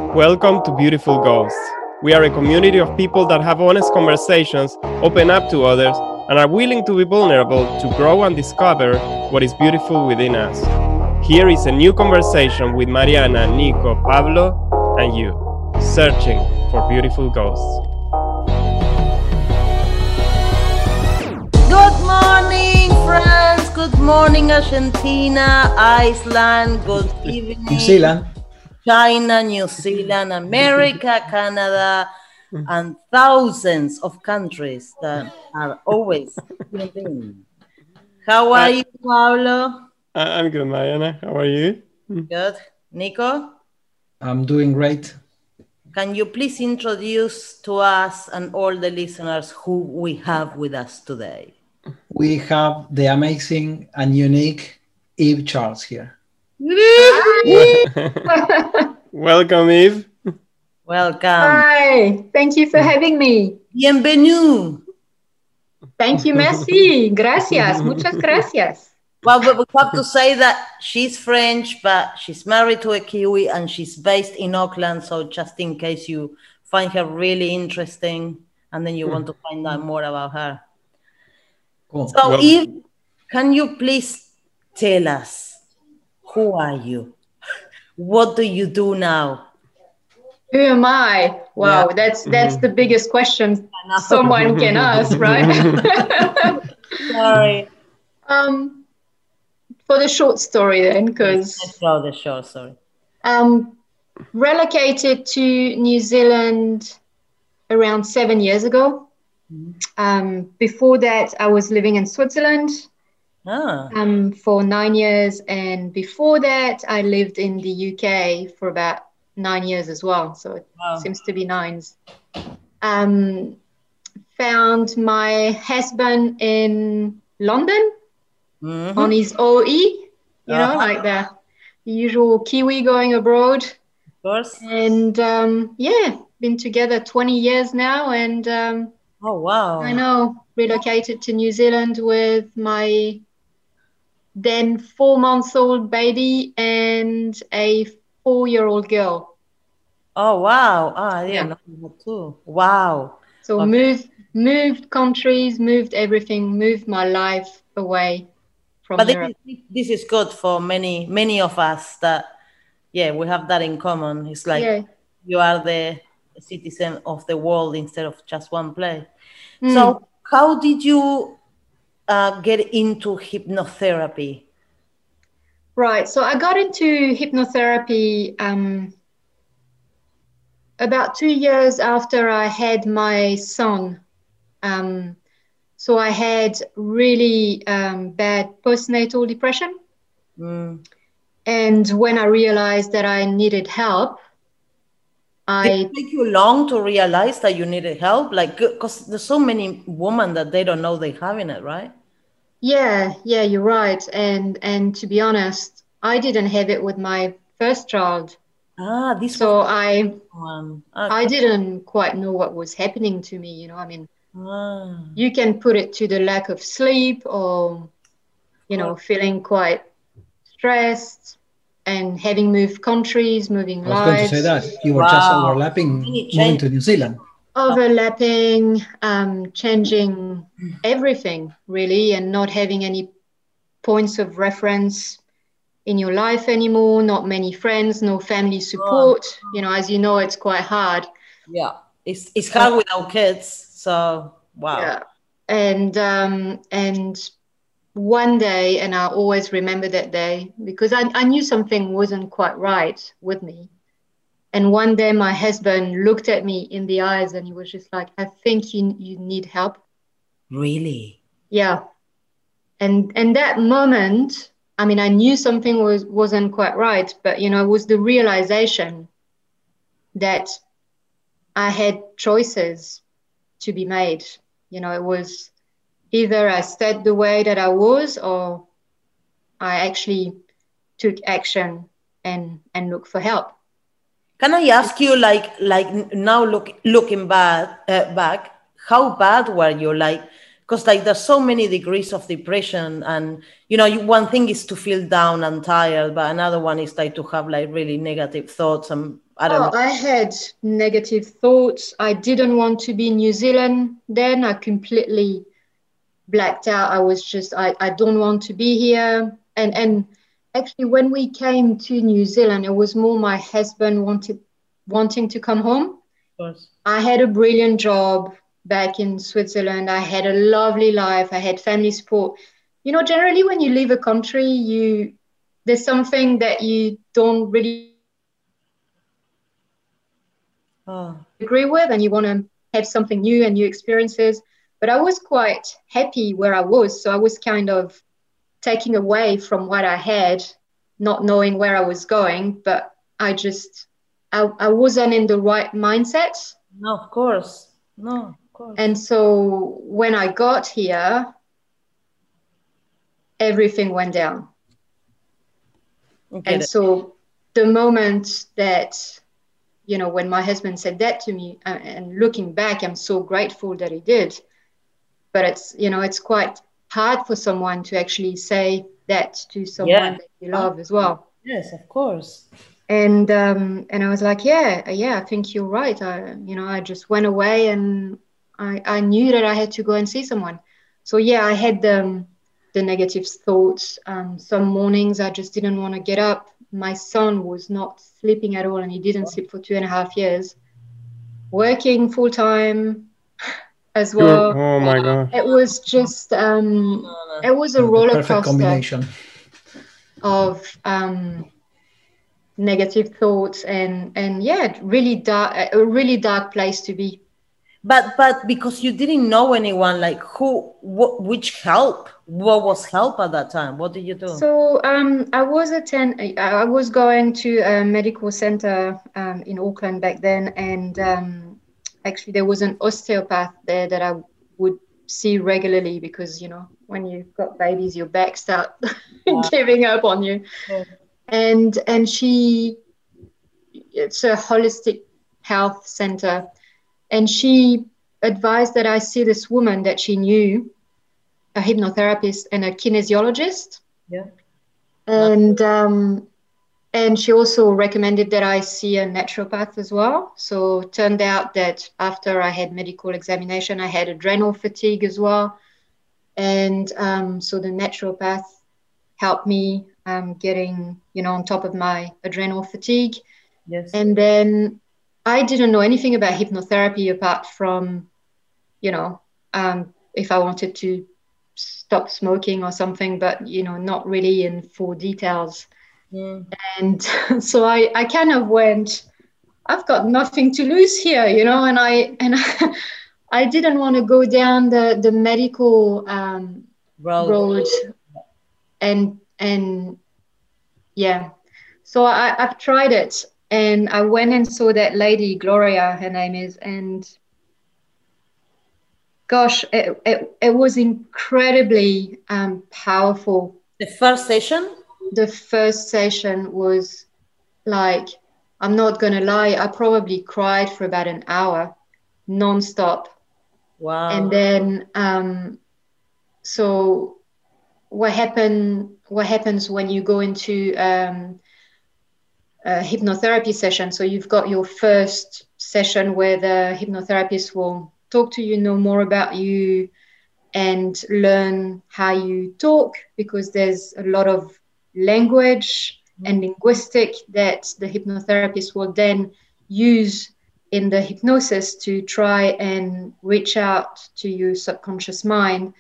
Welcome to Beautiful Ghosts. We are a community of people that have honest conversations, open up to others, and are willing to be vulnerable to grow and discover what is beautiful within us. Here is a new conversation with Mariana, Nico, Pablo, and you, searching for beautiful ghosts. Good morning, friends. Good morning, Argentina, Iceland. Good evening, New Zealand, China, New Zealand, America, Canada, and thousands of countries that are always tuned in. How are you, Pablo? I'm good, Mariana. How are you? Good. Nico, I'm doing great. can you please introduce to us and all the listeners who we have with us today? We have the amazing and unique Eve Charles here. Welcome, Eve. Welcome. Hi, thank you for having me. Bienvenue. Thank you, merci. Gracias, muchas gracias. Well, but we have to say that she's French, but she's married to a Kiwi and she's based in Auckland. So just in case you find her really interesting and then you want to find out more about her. Cool. So Well- Eve, can you please tell us, who are you? What do you do now? Who am I? Wow, that's the biggest question someone can ask, right? Sorry. For the short story then, because Let's throw the show, sorry. relocated to New Zealand around 7 years ago. Before that, I was living in Switzerland for 9 years, and before that, I lived in the UK for about 9 years as well. So it seems to be nines. Found my husband in London on his OE, like the usual Kiwi going abroad. Of course. And been together 20 years now, and Oh, wow. I know, relocated to New Zealand with my then 4-month-old baby and a 4-year-old girl. Oh, wow. I didn't know that too. Wow. So moved countries, moved everything, moved my life away from But Europe. this is good for many of us that, we have that in common. It's like you are the citizen of the world instead of just one place. So how did you get into hypnotherapy? Right. So I got into hypnotherapy about 2 years after I had my son. So I had really bad postnatal depression. And when I realized that I needed help, Did it take you long to realize that you needed help? Like, because there's so many women that they don't know they're having it, right? Yeah, you're right. And to be honest, I didn't have it with my first child. So I didn't quite know what was happening to me. You can put it to the lack of sleep or, feeling quite stressed and having moved countries, moving lives. I was going to say that. You were just overlapping, moving to New Zealand. Overlapping, changing everything, really, and not having any points of reference in your life anymore, not many friends, no family support. As you know, it's quite hard. Yeah, it's hard without kids. So, wow. Yeah. And one day, and I always remember that day because I knew something wasn't quite right with me. And one day my husband looked at me in the eyes and he was just like, I think you need help. Really? Yeah. And that moment, I knew something wasn't quite right, but, it was the realization that I had choices to be made. It was either I stayed the way that I was or I actually took action and looked for help. Can I ask you, like now looking back, how bad were you? Because there's so many degrees of depression, and one thing is to feel down and tired, but another one is to have really negative thoughts and I don't know. I had negative thoughts. I didn't want to be in New Zealand then. I completely blacked out. I was just, I don't want to be here. And actually, when we came to New Zealand, it was more my husband wanting to come home. Of course. I had a brilliant job back in Switzerland. I had a lovely life. I had family support. You know, generally when you leave a country, there's something that you don't really agree with, and you want to have something new and new experiences. But I was quite happy where I was. So I was kind of taking away from what I had, not knowing where I was going, but I wasn't in the right mindset. No, of course. No, of course. And so when I got here, everything went down. Okay, and so the moment that, you know, when my husband said that to me, and looking back, I'm so grateful that he did. But it's, you know, it's quite hard for someone to actually say that to someone that you love as well. Yes, of course. And I was like, yeah, I think you're right. I just went away, and I knew that I had to go and see someone. So yeah, I had the negative thoughts. Some mornings I just didn't want to get up. My son was not sleeping at all, and he didn't sleep for 2.5 years. Working full time as well. Oh my God! It was just it was a roller coaster. Perfect combination of negative thoughts and yeah, really dark, a really dark place to be. But because you didn't know anyone, like which help? What was help at that time? What did you do? So I was going to a medical center in Auckland back then, and actually there was an osteopath there that I would see regularly, because, you know, when you've got babies, your back starts giving up on you. Yeah. And it's a holistic health center. And she advised that I see this woman that she knew, a hypnotherapist and a kinesiologist. Yeah. And she also recommended that I see a naturopath as well. So it turned out that after I had medical examination, I had adrenal fatigue as well. And so the naturopath helped me getting, you know, on top of my adrenal fatigue. Yes. And then I didn't know anything about hypnotherapy apart from, you know, if I wanted to stop smoking or something, but, you know, not really in full details. Mm. And so I kind of went, I've got nothing to lose here, you know, and I didn't want to go down the medical road. And yeah, so I've tried it, and I went and saw that lady, Gloria, her name is, and gosh, it was incredibly powerful. The first session? The first session was like, I'm not going to lie, I probably cried for about an hour, nonstop. Wow. And then, so what happens when you go into a hypnotherapy session? So you've got your first session where the hypnotherapist will talk to you, know more about you, and learn how you talk, because there's a lot of language and linguistic that the hypnotherapist will then use in the hypnosis to try and reach out to your subconscious mind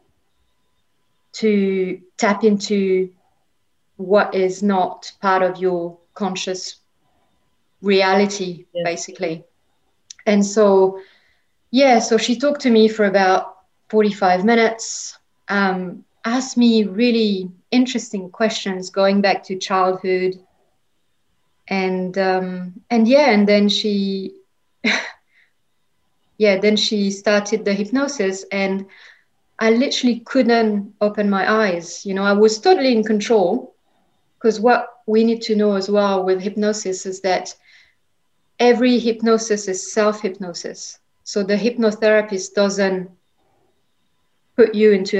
to tap into what is not part of your conscious reality, basically. And so, yeah, so she talked to me for about 45 minutes, asked me really interesting questions going back to childhood. And then she then she started the hypnosis, and I literally couldn't open my eyes. You know, I was totally in control, because what we need to know as well with hypnosis is that every hypnosis is self-hypnosis. So the hypnotherapist doesn't put you into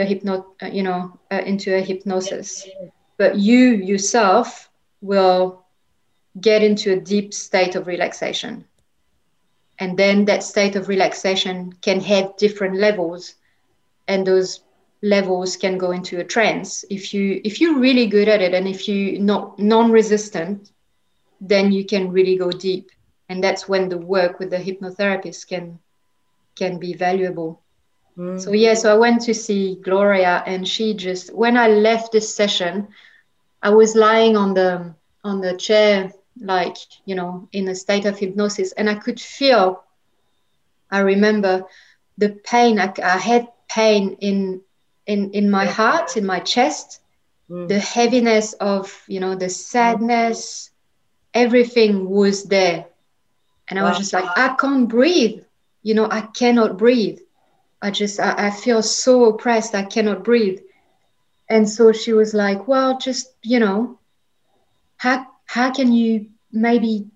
a hypnosis, but you yourself will get into a deep state of relaxation. And then that state of relaxation can have different levels, and those levels can go into a trance. If you're really good at it, and if you're not non-resistant, then you can really go deep. And that's when the work with the hypnotherapist can be valuable. So I went to see Gloria, and she just, when I left this session, I was lying on the chair, like, you know, in a state of hypnosis, and I could feel, I remember the pain. I had pain in my heart, in my chest, the heaviness of, you know, the sadness, everything was there. And I was just like, I can't breathe, you know, I cannot breathe. I feel so oppressed, I cannot breathe. And so she was like, well, just, you know, how can you maybe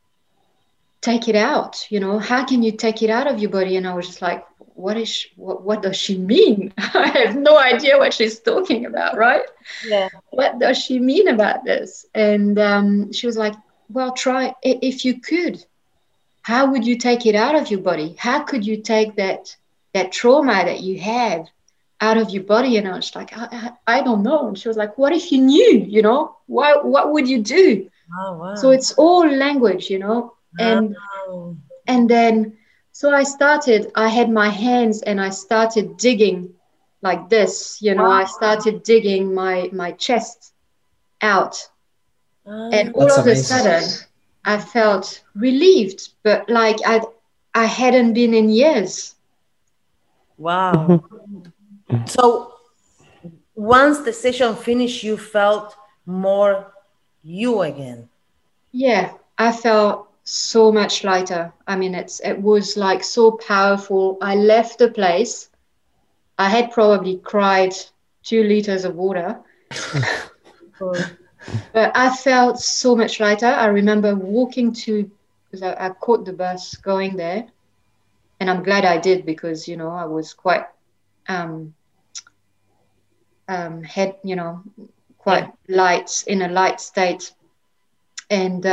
take it out? You know, how can you take it out of your body? And I was just like, what does she mean? I have no idea what she's talking about, right? Yeah. What does she mean about this? And she was like, well, try, if you could, how would you take it out of your body? How could you take that trauma that you have out of your body? And I was like, I don't know. And she was like, what if you knew, you know, what would you do? Oh, wow. So it's all language, you know. And then, so I had my hands and I started digging like this, you know. I started digging my chest out. And all of a sudden I felt relieved, but like I hadn't been in years. Wow. So once the session finished, you felt more you again. Yeah, I felt so much lighter. I mean, it was like so powerful. I left the place. I had probably cried 2 liters of water. But I felt so much lighter. I remember walking because I caught the bus going there. And I'm glad I did, because, you know, I was quite light, in a light state. And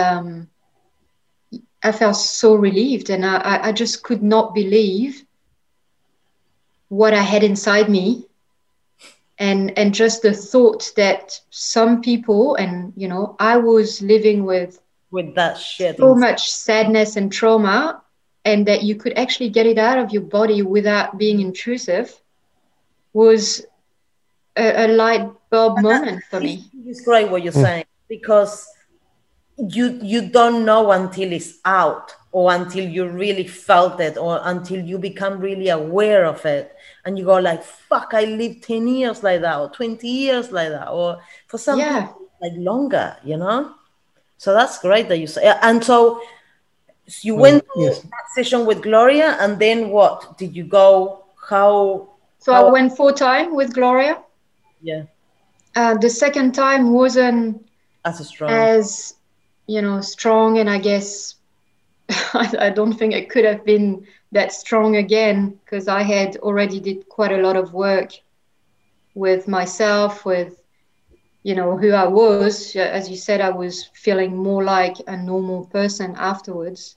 I felt so relieved, and I just could not believe what I had inside me. And just the thought that some people, and, you know, I was living with that shit, so much sadness and trauma, and that you could actually get it out of your body without being intrusive, was a light bulb moment for me. It's great what you're saying, because you don't know until it's out, or until you really felt it, or until you become really aware of it, and you go like, fuck, I lived 10 years like that, or 20 years like that, or for some people like longer, you know. So that's great that you say. And so you went to that session with Gloria, and then what did you go? I went 4 times with Gloria. Yeah. The second time wasn't as you know, strong, and I guess I don't think it could have been that strong again, because I had already did quite a lot of work with myself, with, you know, who I was. As you said, I was feeling more like a normal person afterwards.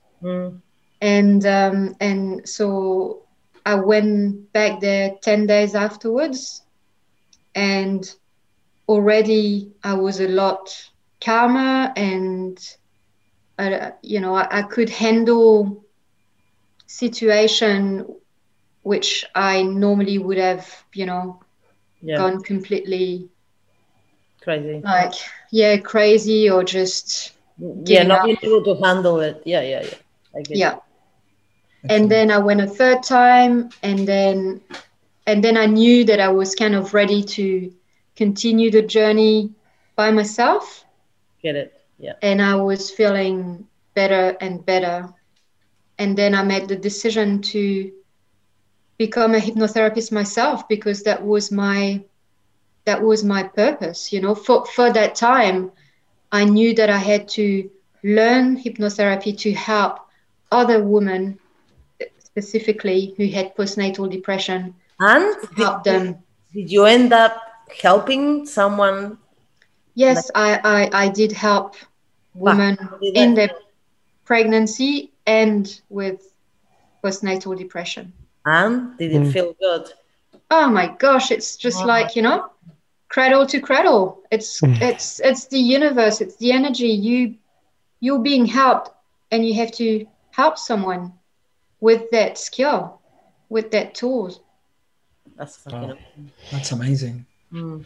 And so I went back there 10 days afterwards, and already I was a lot calmer, and you know, I could handle situation which I normally would have, you know, gone completely crazy, like crazy, or just not being able to handle it. I get it. And then I went a 3rd time, and then I knew that I was kind of ready to continue the journey by myself. Get it. Yeah. And I was feeling better and better. And then I made the decision to become a hypnotherapist myself, because that was my purpose. You know, for that time, I knew that I had to learn hypnotherapy to help other women, specifically who had postnatal depression, and help them. Did you end up helping someone? Yes, I did help women in their pregnancy and with postnatal depression. And did it feel good? Oh my gosh, it's just like, you know, cradle to cradle. It's the universe, it's the energy. You're being helped, and you have to help someone with that skill, with that tools. That's That's amazing. Mm.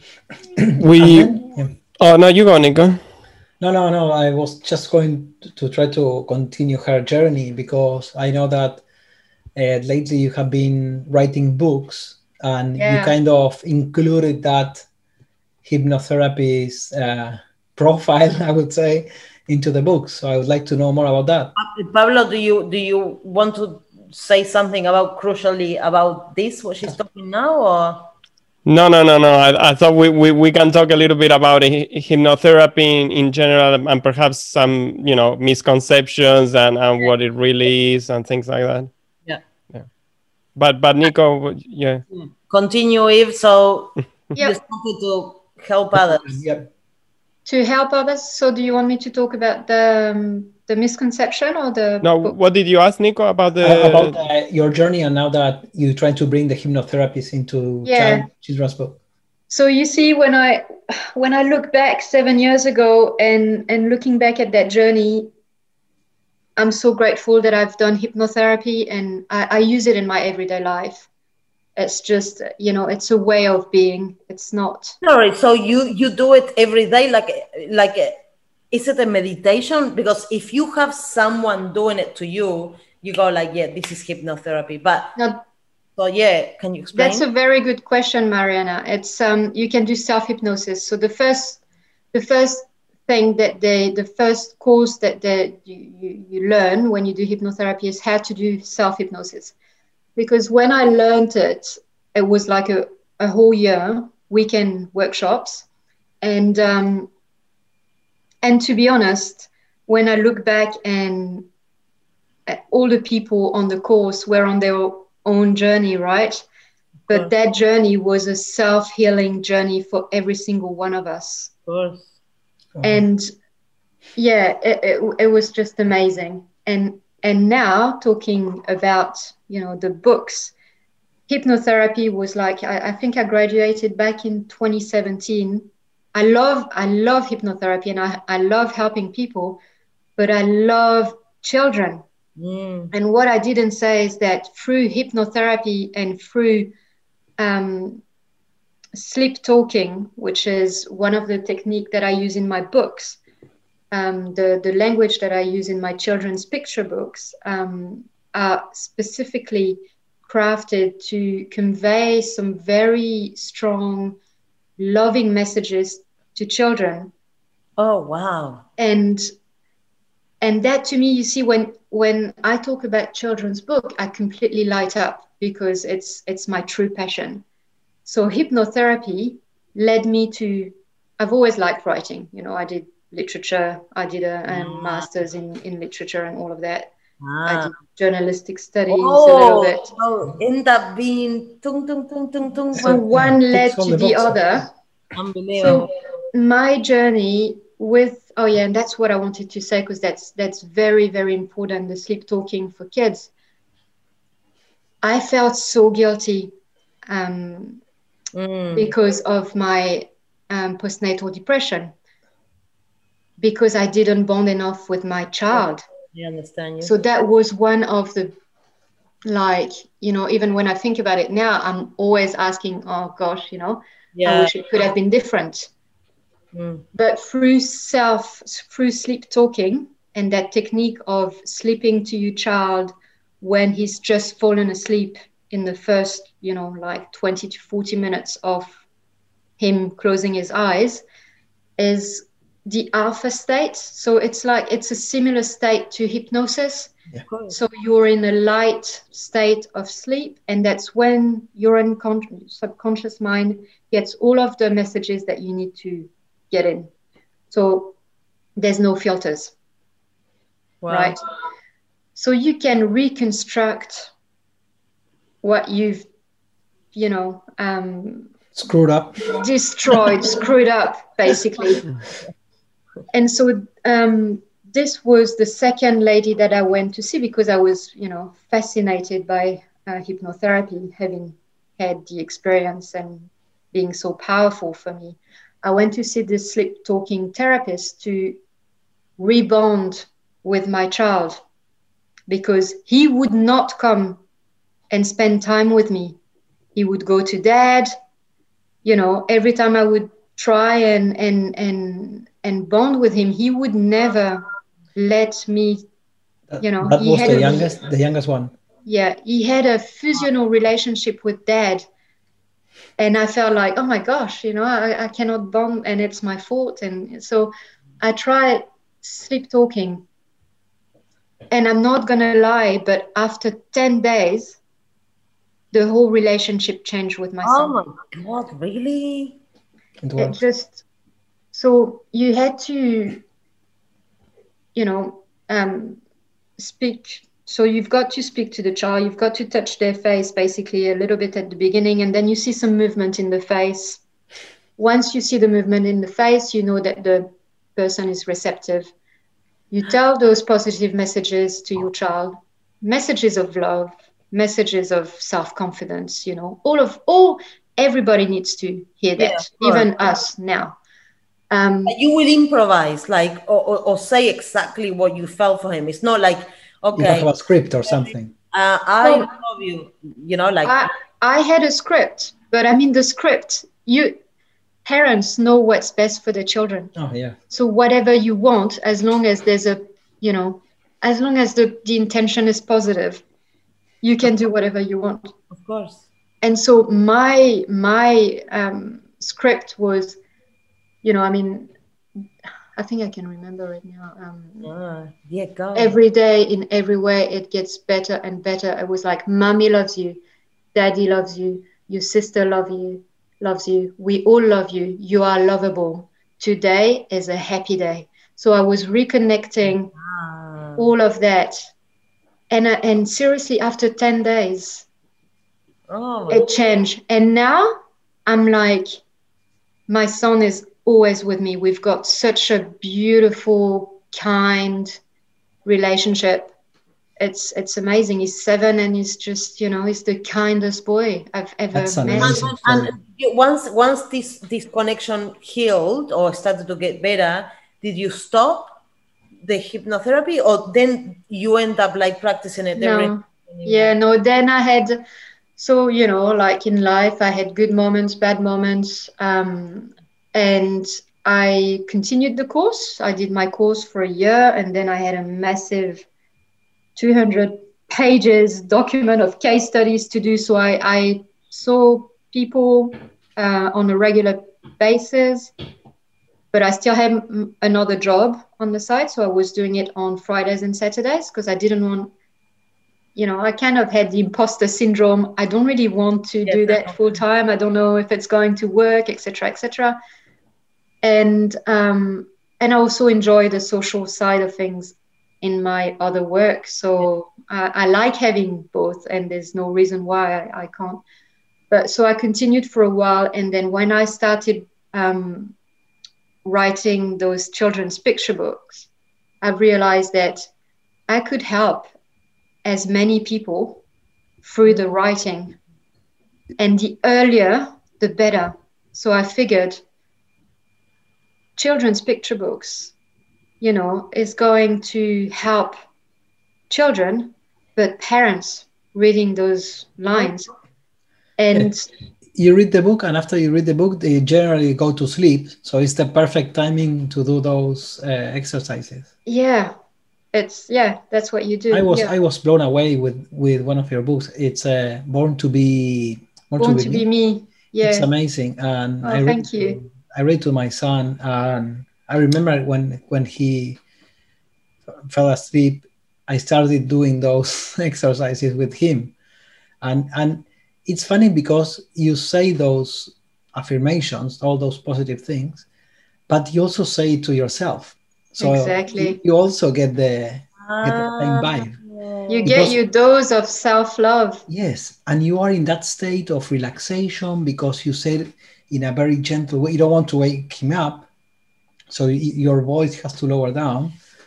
Oh no, you go, Nico. No. I was just going to try to continue her journey, because I know that lately you have been writing books, and you kind of included that hypnotherapy's profile, I would say, into the book. So I would like to know more about that. Pablo, do you want to say something about crucially about this, what she's talking now, or? No. I thought we can talk a little bit about hypnotherapy in general, and perhaps some, you know, misconceptions and what it really is and things like that. Yeah. But Nico, yeah. Continue, Eve. So you started to help others. Yep. To help others. So do you want me to talk about the misconception or the book? What did you ask, Nico, about your journey, and now that you try to bring the hypnotherapies into children's book? So you see, when I look back 7 years ago and looking back at that journey, I'm so grateful that I've done hypnotherapy, and I use it in my everyday life. It's just, you know, it's a way of being. It's not. Sorry, so you do it every day, like is it a meditation? Because if you have someone doing it to you, you go like, yeah, this is hypnotherapy. But so yeah, can you explain? That's a very good question, Mariana. It's you can do self-hypnosis. So the first thing that the first course that you learn when you do hypnotherapy is how to do self-hypnosis. Because when I learned it, it was like a whole year, weekend workshops. And to be honest, when I look back and all the people on the course were on their own journey, right? But that journey was a self-healing journey for every single one of us. Of course. And yeah, it was just amazing. And now talking about, you know, the books, hypnotherapy was like, I think I graduated back in 2017. I love hypnotherapy, and I love helping people, but I love children. And what I didn't say is that through hypnotherapy and through sleep talking, which is one of the techniques that I use in my books, the language that I use in my children's picture books are specifically crafted to convey some very strong, loving messages to children. Oh, wow. And that, to me, you see, when I talk about children's book, I completely light up, because it's my true passion. So hypnotherapy led me to, I've always liked writing. You know, I did literature. I did a master's in literature and all of that. I did journalistic studies a little bit. So end up being tung, tung, tung, tung, tung. So one led to the other. Unbelievable. So my journey with, and that's what I wanted to say, because that's very, very important, the sleep talking for kids. I felt so guilty because of my postnatal depression, because I didn't bond enough with my child. I understand you. So that was one of the, like, you know, even when I think about it now, I'm always asking, oh gosh, you know, I wish it could have been different. But through sleep talking and that technique of sleeping to your child when he's just fallen asleep in the first, you know, like 20 to 40 minutes of him closing his eyes, is the alpha state. So it's a similar state to hypnosis. Yeah. So you're in a light state of sleep, and that's when your subconscious mind gets all of the messages that you need to get in. So there's no filters. Wow. Right? So you can reconstruct what you've, you know, screwed up, destroyed, screwed up, basically. And so this was the second lady that I went to see because I was, fascinated by hypnotherapy, having had the experience and being so powerful for me. I went to see this sleep talking therapist to rebond with my child because he would not come and spend time with me. He would go to dad. Every time I would try and bond with him, he would never let me. That was the youngest one. Yeah, he had a fusional relationship with dad, and I felt like, oh my gosh, I cannot bond, and it's my fault. And so I tried sleep talking, and I'm not gonna lie, but after 10 days, the whole relationship changed with my son. Oh my God, really? It just, so you had to, speak. So you've got to speak to the child, you've got to touch their face basically a little bit at the beginning, and then you see some movement in the face. Once you see the movement in the face, you know that the person is receptive. You tell those positive messages to your child, messages of love, messages of self-confidence, everybody needs to hear that, even us now. You will improvise, like, or say exactly what you felt for him. It's not like, okay, you don't have a script or something. I love you, like. I had a script, but the script, parents know what's best for their children. Oh yeah. So whatever you want, as long as there's as long as the intention is positive, you can do whatever you want. Of course. And so my script was, I think I can remember it now. Go. Every day, in every way, it gets better and better. It was like, mommy loves you, daddy loves you, your sister loves you, we all love you, you are lovable. Today is a happy day. So I was reconnecting all of that. And seriously, after 10 days, it changed. And now I'm like, my son is always with me. We've got such a beautiful, kind relationship. It's amazing. He's 7 and he's just, he's the kindest boy I've ever met. And once this connection healed or started to get better, did you stop the hypnotherapy, or then you end up like practicing it every day? No, then I had, so, like in life, I had good moments, bad moments. And I continued the course. I did my course for a year, and then I had a massive 200 pages document of case studies to do. So I saw people on a regular basis, but I still had another job on the side. So I was doing it on Fridays and Saturdays because I didn't want, I kind of had the imposter syndrome. I don't really want to do that full time. I don't know if it's going to work, etc., etc. And I also enjoy the social side of things in my other work. So I like having both, and there's no reason why I can't. But so I continued for a while. And then when I started writing those children's picture books, I realized that I could help as many people through the writing. And the earlier, the better. So I figured children's picture books, is going to help children, but parents reading those lines. And you read the book, and after you read the book, they generally go to sleep. So it's the perfect timing to do those exercises. Yeah, that's what you do. I was blown away with one of your books. It's Born to Be Me. Yeah, it's amazing. And thank you. I read to my son, and I remember when he fell asleep, I started doing those exercises with him. And it's funny because you say those affirmations, all those positive things, but you also say it to yourself. So exactly. You also get the same vibe. You get your dose of self-love. Yes, and you are in that state of relaxation because you said in a very gentle way. You don't want to wake him up, so your voice has to lower down.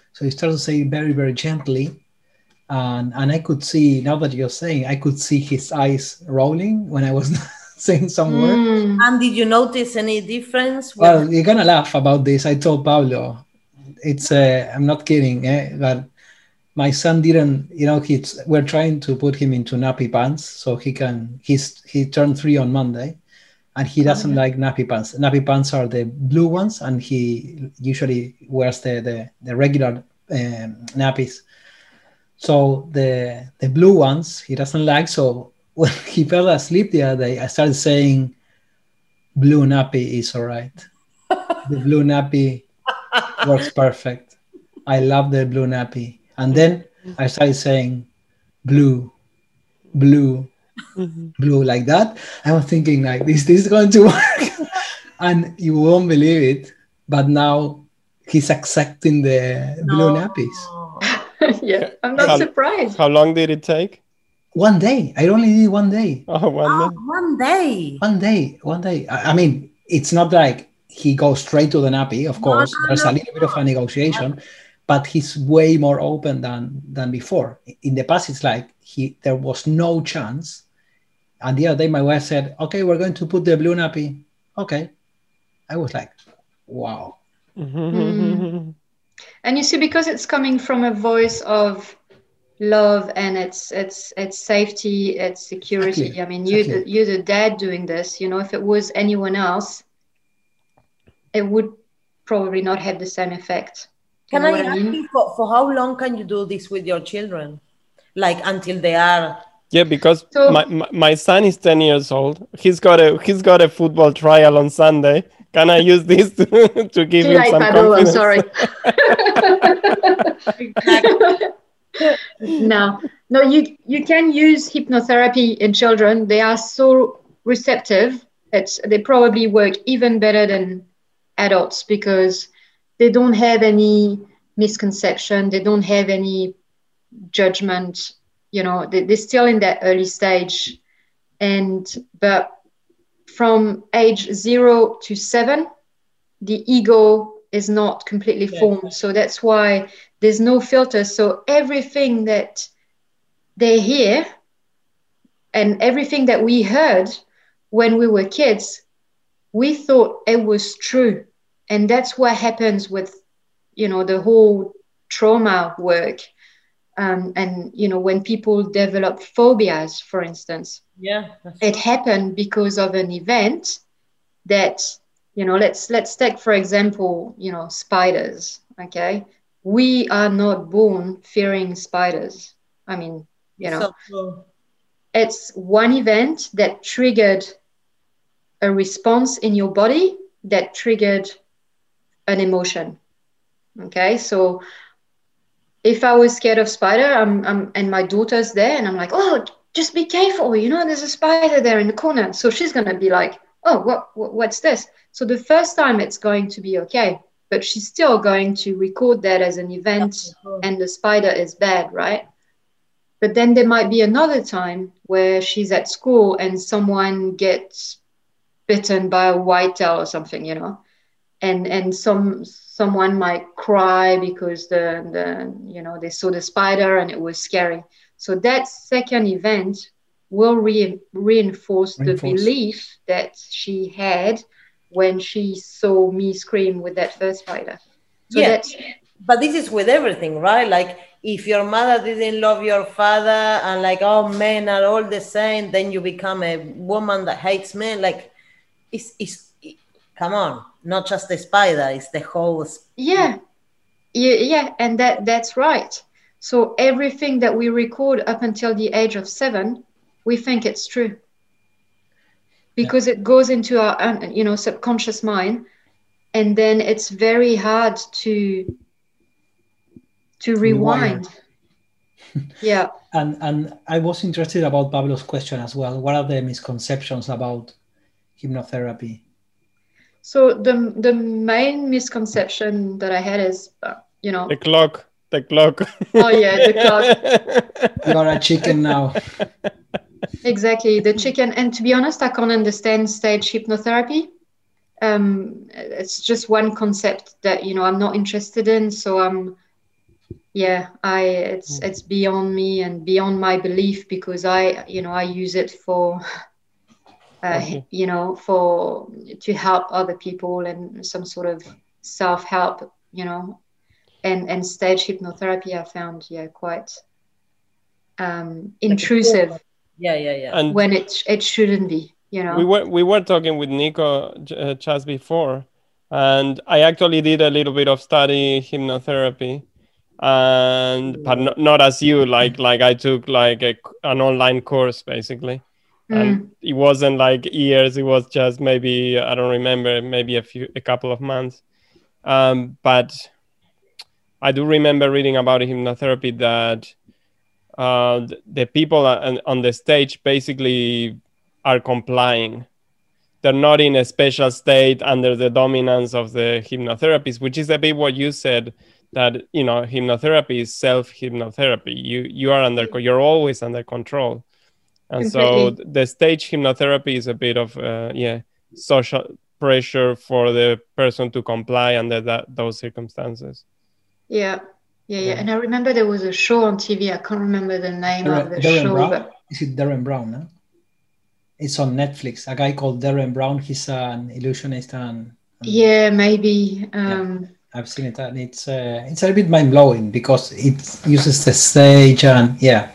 So he started to say very, very gently. And I could see, now that you're saying, I could see his eyes rolling when I was saying some words. And did you notice any difference? Well, you're gonna laugh about this. I told Pablo, it's I'm not kidding, but my son didn't, we're trying to put him into nappy pants so he turned 3 on Monday, and he doesn't like nappy pants. Nappy pants are the blue ones, and he usually wears the regular nappies. So the blue ones he doesn't like. So when he fell asleep the other day, I started saying, blue nappy is all right. The blue nappy works perfect. I love the blue nappy. And then I started saying blue, blue, blue, like that. I was thinking, like, this is going to work. And you won't believe it, but now he's accepting the blue nappies. Yeah, I'm not surprised. How long did it take? 1 day. I only did 1 day. Oh, 1 day. 1 day. 1 day. 1 day. I mean, it's not like he goes straight to the nappy, of course. There's a little bit of a negotiation, but he's way more open than before. In the past, it's like there was no chance. And the other day, my wife said, okay, we're going to put the blue nappy. Okay. I was like, wow. And you see, because it's coming from a voice of love and it's safety, it's security. Exactly. I mean, you're the dad doing this. If it was anyone else, it would probably not have the same effect. Can I ask you, for how long can you do this with your children? Like until they are... Yeah, because my son is 10 years old. He's got a football trial on Sunday. Can I use this to give him some confidence? I'm sorry. No, you can use hypnotherapy in children. They are so receptive. They probably work even better than adults because they don't have any misconception. They don't have any judgment. They're still in that early stage. But from age 0 to 7, the ego is not completely formed. So that's why there's no filter. So everything that they hear and everything that we heard when we were kids, we thought it was true. And that's what happens with, the whole trauma work. And when people develop phobias, for instance, it happened because of an event that, let's take, for example, spiders. Okay. We are not born fearing spiders. I mean, So cool. It's one event that triggered a response in your body that triggered an emotion. Okay. So if I was scared of spider, and my daughter's there and I'm like, oh, just be careful, there's a spider there in the corner. So she's going to be like, oh, what's this? So the first time it's going to be okay, but she's still going to record that as an event and the spider is bad, right? But then there might be another time where she's at school and someone gets bitten by a whitetail or something, and someone might cry because they saw the spider and it was scary. So that second event will reinforce the belief that she had when she saw me scream with that first spider. So but this is with everything, right? Like if your mother didn't love your father and like, oh, men are all the same, then you become a woman that hates men. Like it's come on, not just the spider, it's the whole... Yeah, and that's right. So everything that we record up until the age of 7, we think it's true. Because it goes into our subconscious mind, and then it's very hard to rewind. Yeah. And I was interested about Pablo's question as well. What are the misconceptions about hypnotherapy? So the main misconception that I had is, the clock. Oh yeah, the clock. You're a chicken now. Exactly, the chicken. And to be honest, I can't understand stage hypnotherapy. It's just one concept that I'm not interested in. So It's beyond me and beyond my belief, because I use it for for to help other people and some sort of self-help, and stage hypnotherapy I found quite intrusive. And when it shouldn't be, we were talking with Nico just before, and I actually did a little bit of study hypnotherapy, and but not as you, like I took like an online course basically. And it wasn't like years, it was just maybe, I don't remember, maybe a couple of months. But I do remember reading about hypnotherapy that the people on the stage basically are complying. They're not in a special state under the dominance of the hypnotherapist, which is a bit what you said, that hypnotherapy is self-hypnotherapy. You're always under control. And completely. So the stage hypnotherapy is a bit of social pressure for the person to comply under those circumstances. Yeah. And I remember there was a show on TV. I can't remember the name of the show. But... Is it Derren Brown? No? It's on Netflix. A guy called Derren Brown. He's an illusionist and maybe. I've seen it, and it's a bit mind blowing because it uses the stage and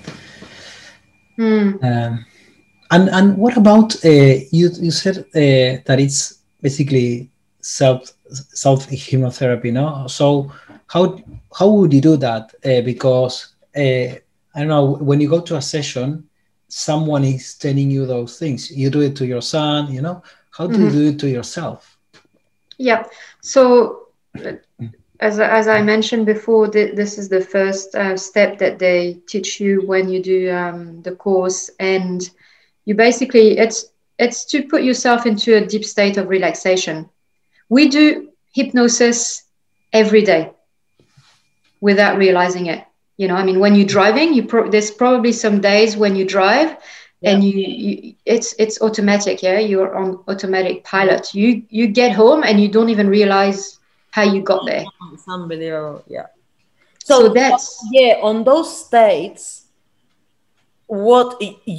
And what about you said that it's basically self hypnotherapy, no? So how would you do that? Because I don't know, when you go to a session, someone is telling you those things. You do it to your son, How do you do it to yourself? Yeah. So as I mentioned before, this is the first step that they teach you when you do the course, and you basically it's to put yourself into a deep state of relaxation. We do hypnosis every day without realizing it. When you're driving, there's probably some days when you drive and it's automatic. Yeah, you're on automatic pilot. You get home and you don't even realize how you got there. Somebody, So that's on those states, what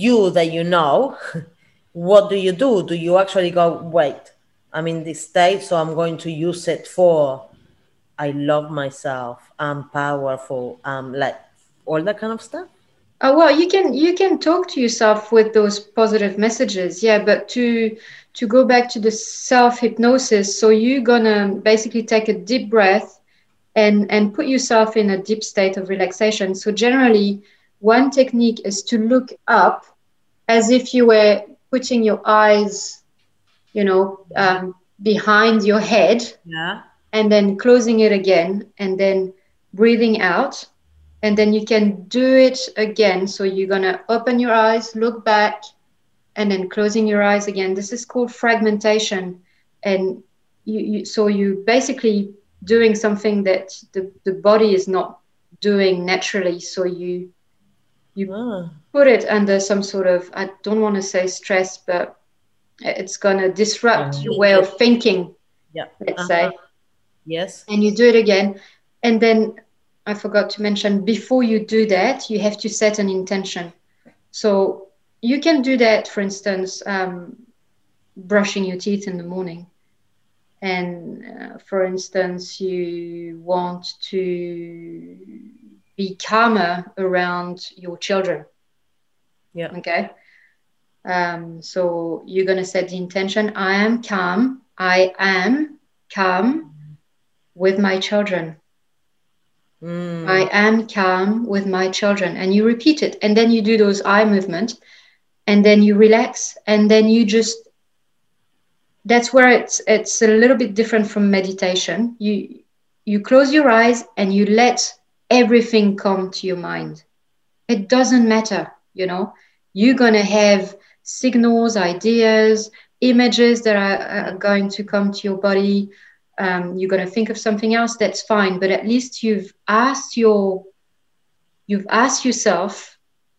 what do you do? Do you actually go, wait, I'm in this state, so I'm going to use it for I love myself, I'm powerful, like all that kind of stuff? Well, you can talk to yourself with those positive messages, but to go back to the self-hypnosis, so you're gonna basically take a deep breath and put yourself in a deep state of relaxation. So generally, one technique is to look up as if you were putting your eyes, behind your head, and then closing it again, and then breathing out. And then you can do it again. So you're going to open your eyes, look back, and then closing your eyes again. This is called fragmentation. And so you're basically doing something that the body is not doing naturally. So you put it under some sort of, I don't want to say stress, but it's going to disrupt your way of thinking, let's say. Yes. And you do it again. And then I forgot to mention, before you do that, you have to set an intention. So you can do that, for instance, brushing your teeth in the morning. And for instance, you want to be calmer around your children. Yeah. Okay. So you're going to set the intention. I am calm with my children. I am calm with my children. And you repeat it. And then you do those eye movements. And then you relax. And then you just, that's where it's a little bit different from meditation. You close your eyes and you let everything come to your mind. It doesn't matter, You're going to have signals, ideas, images that are going to come to your body. You're going to think of something else, that's fine. But at least you've asked yourself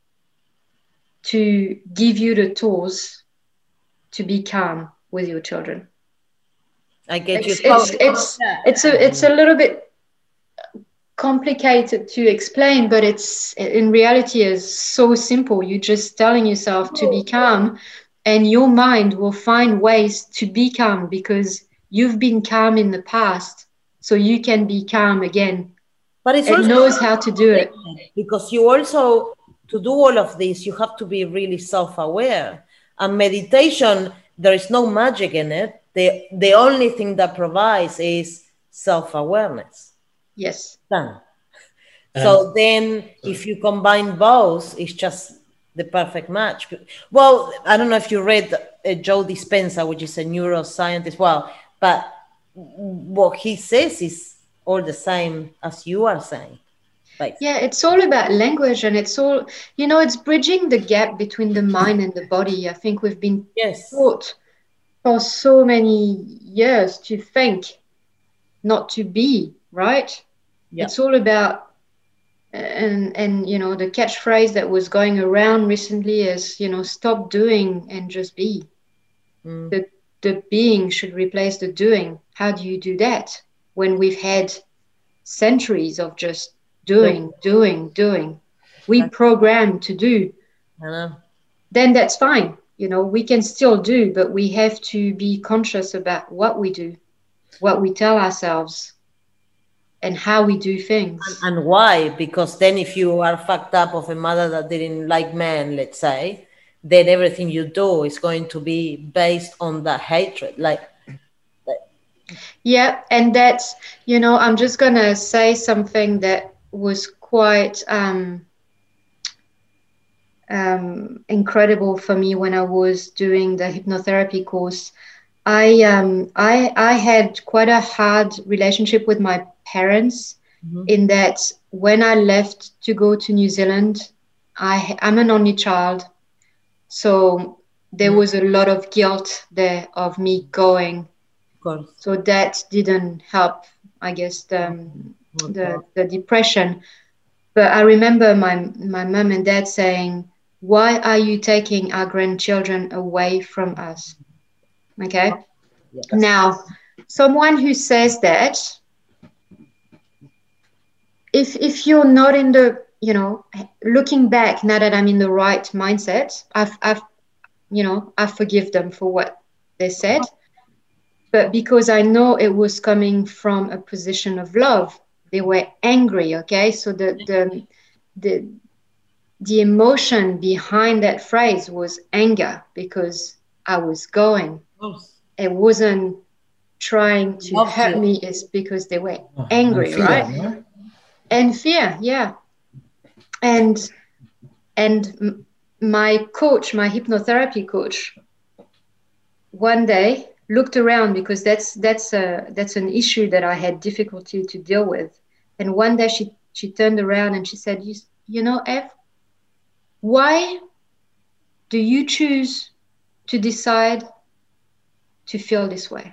to give you the tools to be calm with your children. I get you. It's a little bit complicated to explain, but it's in reality is so simple. You're just telling yourself to be calm, and your mind will find ways to be calm because you've been calm in the past, so you can be calm again. But it knows how to do it. Because you also, to do all of this, you have to be really self-aware. And meditation, there is no magic in it. The only thing that provides is self-awareness. Yes. Done. So then if you combine both, it's just the perfect match. Well, I don't know if you read Joe Dispenza, which is a neuroscientist. Well, but what he says is all the same as you are saying. Like, yeah, it's all about language, and it's all, it's bridging the gap between the mind and the body. I think we've been taught for so many years to think, not to be, right? Yep. It's all about, and the catchphrase that was going around recently is, stop doing and just be. The being should replace the doing. How do you do that when we've had centuries of just doing? We program to do. Then that's fine. We can still do, but we have to be conscious about what we do, what we tell ourselves, and how we do things. And why? Because then if you are fucked up of a mother that didn't like men, let's say, then everything you do is going to be based on that hatred. Yeah, and that's, I'm just going to say something that was quite incredible for me when I was doing the hypnotherapy course. I had quite a hard relationship with my parents, in that when I left to go to New Zealand, I'm an only child. So there was a lot of guilt there of me going. So that didn't help, I guess, the depression. But I remember my mom and dad saying, "Why are you taking our grandchildren away from us?" Okay. Yes. Now, someone who says that, if you're not in the, looking back now that I'm in the right mindset, I forgive them for what they said. But because I know it was coming from a position of love, they were angry. Okay, so the emotion behind that phrase was anger, because I was going. It wasn't trying to hurt me. It's because they were angry, fear, right? Yeah? And fear, yeah. And my coach, my hypnotherapy coach, one day looked around, because that's an issue that I had difficulty to deal with. And one day she turned around and she said, you know, Ev, why do you choose to decide to feel this way?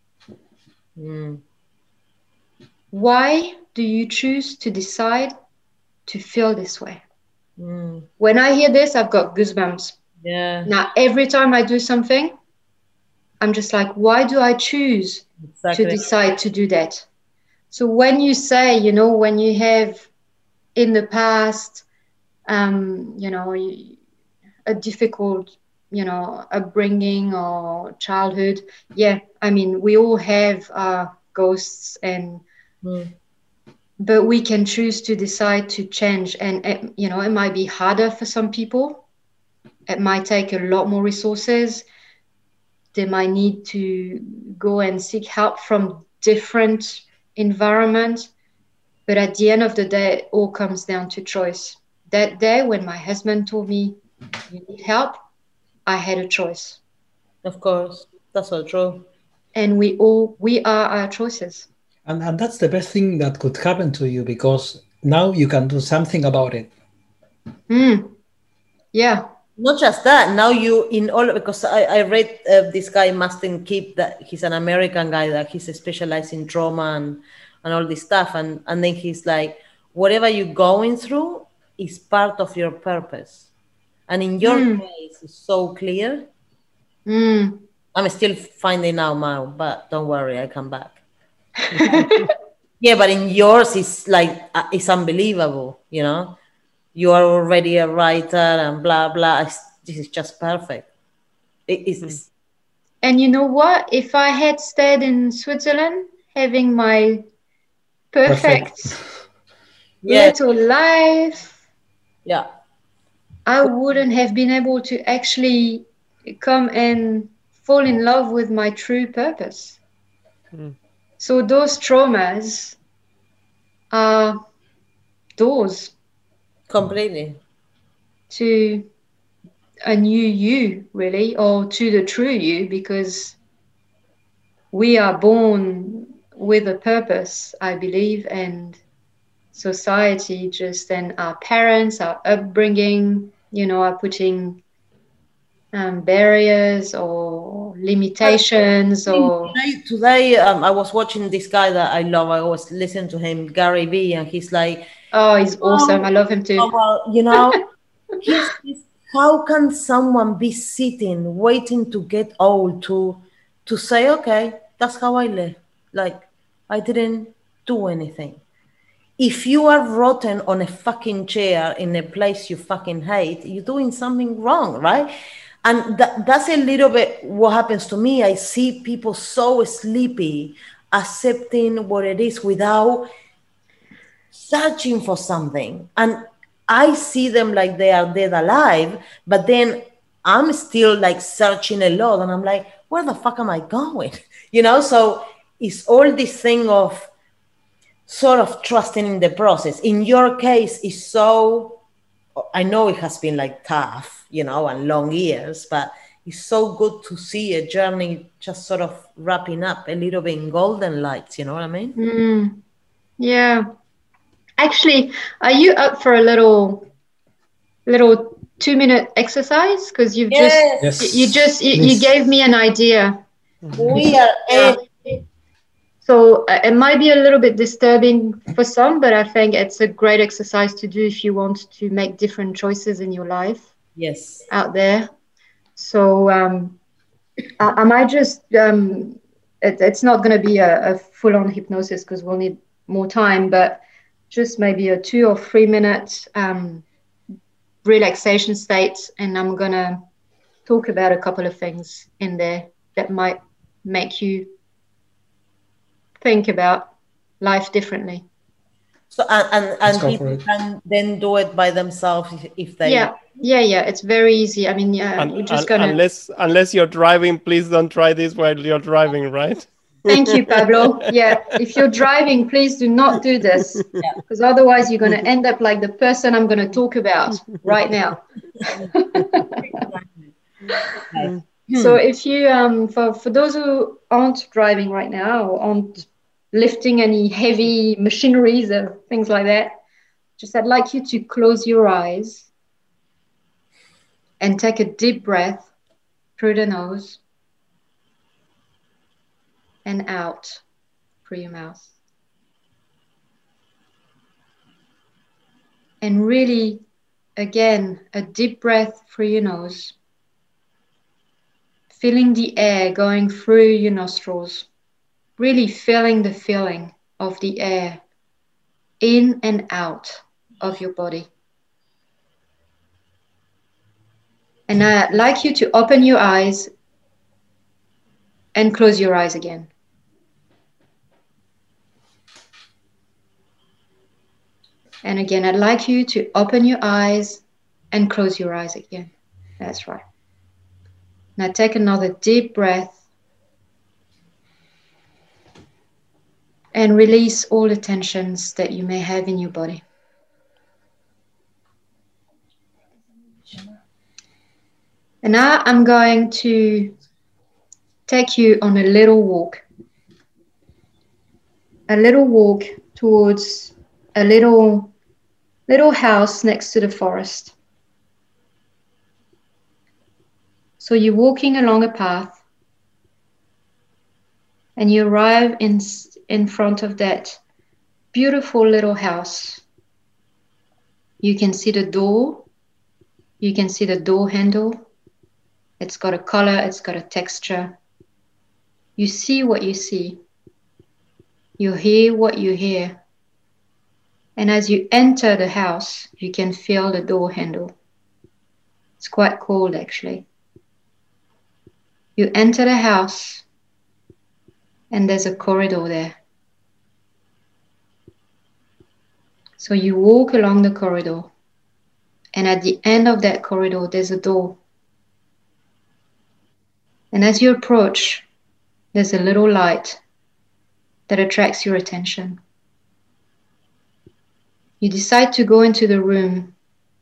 Why do you choose to decide to feel this way? When I hear this, I've got goosebumps. Yeah. Now, every time I do something, I'm just like, why do I choose to decide to do that? So when you say, you know, when you have in the past, you know, a difficult, you know, upbringing or childhood, yeah, I mean, we all have ghosts, and but we can choose to decide to change. And you know, it might be harder for some people. It might take a lot more resources. They might need to go and seek help from different environments. But at the end of the day, it all comes down to choice. That day when my husband told me, you need help, I had a choice. Of course, that's so true. And we are our choices. And that's the best thing that could happen to you, because now you can do something about it. Yeah. Not just that, now because I read this guy, Mastin Kipp, that he's an American guy, that he's specialized in trauma and all this stuff. And then he's like, whatever you're going through is part of your purpose. And in your case, it's so clear. I'm still finding out now, but don't worry, I come back. Yeah, but in yours, it's like, it's unbelievable, you know? You are already a writer and blah, blah. This is just perfect. It's And you know what? If I had stayed in Switzerland, having my perfect. little life, yeah, I wouldn't have been able to actually come and fall in love with my true purpose. So those traumas are doors completely to a new you, really, or to the true you, because we are born with a purpose, I believe, and society just, and our parents, our upbringing, are putting barriers or limitations. Or today I was watching this guy that I love. I was listening to him, Gary Vee, and he's like, oh, he's awesome. I love him too. Well, how can someone be sitting waiting to get old to say, okay, that's how I live, like I didn't do anything. If you are rotten on a fucking chair in a place you fucking hate, you're doing something wrong, right? And that's a little bit what happens to me. I see people so sleepy, accepting what it is without searching for something. And I see them like they are dead alive, but then I'm still like searching a lot. And I'm like, where the fuck am I going? So it's all this thing of sort of trusting in the process. In your case, it's so, I know it has been like tough, and long years, but it's so good to see a journey just sort of wrapping up a little bit in golden lights, you know what I mean? Yeah. Actually, are you up for a little 2-minute exercise? Because you gave me an idea. We are So it might be a little bit disturbing for some, but I think it's a great exercise to do if you want to make different choices in your life. Yes. Out there. So I might just, it's not going to be a full-on hypnosis because we'll need more time, but just maybe a 2 or 3 minute relaxation state. And I'm going to talk about a couple of things in there that might make you think about life differently. So and people can then do it by themselves if they. Yeah. It's very easy. I mean, we're just gonna. Unless you're driving, please don't try this while you're driving, right? Thank you, Pablo. Yeah, if you're driving, please do not do this, because otherwise you're gonna end up like the person I'm gonna talk about right now. So if you for those who aren't driving right now or aren't lifting any heavy machineries or things like that, just I'd like you to close your eyes and take a deep breath through the nose and out through your mouth. And really, again, a deep breath through your nose, feeling the air going through your nostrils, really feeling the feeling of the air in and out of your body. And I'd like you to open your eyes and close your eyes again. And again, I'd like you to open your eyes and close your eyes again. That's right. Now take another deep breath and release all the tensions that you may have in your body. And now I'm going to take you on a little walk towards a little house next to the forest. So you're walking along a path and you arrive in front of that beautiful little house. You can see the door. You can see the door handle. It's got a color, it's got a texture. You see what you see. You hear what you hear. And as you enter the house, you can feel the door handle. It's quite cold, actually. You enter the house, and there's a corridor there. So you walk along the corridor, and at the end of that corridor, there's a door. And as you approach, there's a little light that attracts your attention. You decide to go into the room.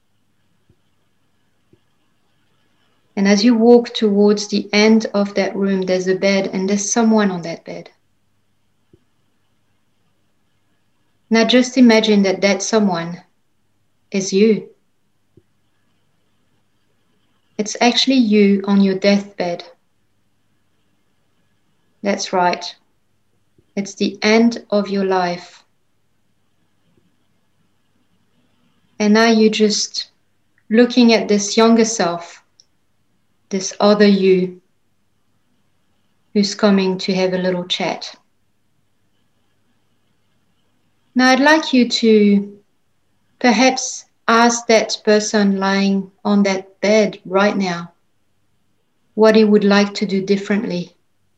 And as you walk towards the end of that room, there's a bed and there's someone on that bed. Now just imagine that that someone is you. It's actually you on your deathbed. That's right. It's the end of your life. And now you're just looking at this younger self, this other you, who's coming to have a little chat. Now I'd like you to perhaps ask that person lying on that bed right now what he would like to do differently.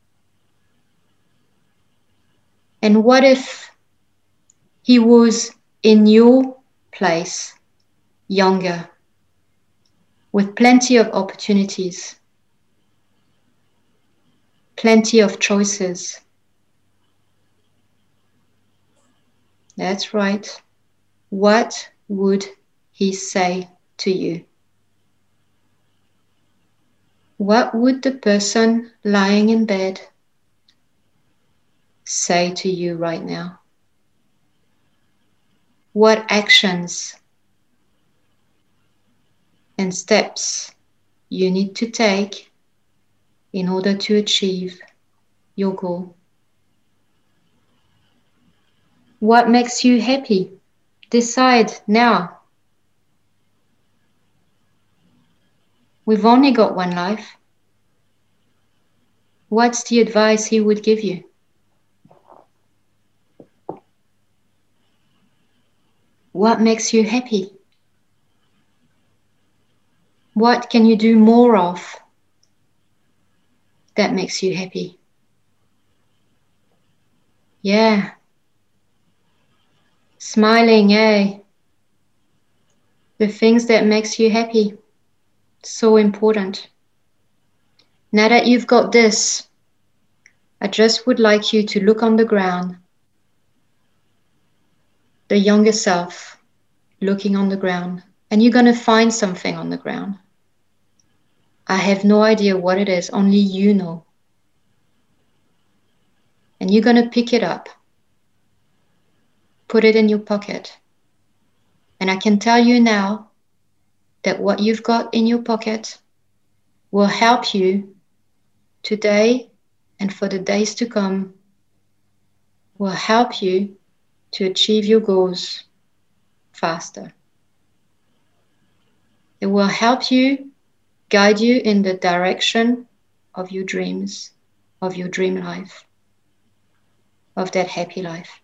And what if he was in your place, younger, with plenty of opportunities, plenty of choices? That's right. What would he say to you? What would the person lying in bed say to you right now? What actions and steps you need to take in order to achieve your goal? What makes you happy? Decide now. We've only got one life. What's the advice he would give you? What makes you happy? What can you do more of that makes you happy? Yeah. Smiling, eh? The things that makes you happy. So important. Now that you've got this, I just would like you to look on the ground. The younger self looking on the ground, and you're going to find something on the ground. I have no idea what it is, only you know. And you're going to pick it up, put it in your pocket. And I can tell you now that what you've got in your pocket will help you today and for the days to come, will help you to achieve your goals faster. It will help you, guide you in the direction of your dreams, of your dream life, of that happy life.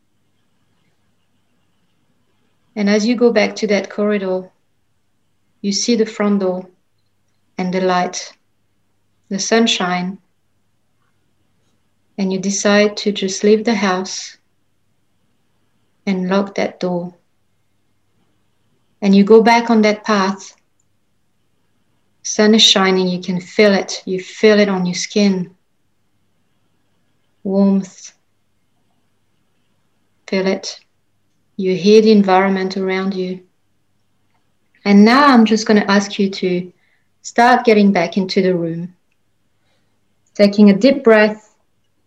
And as you go back to that corridor, you see the front door and the light, the sunshine, and you decide to just leave the house and lock that door. And you go back on that path. Sun is shining, you can feel it. You feel it on your skin. Warmth. Feel it. You hear the environment around you. And now I'm just going to ask you to start getting back into the room. Taking a deep breath.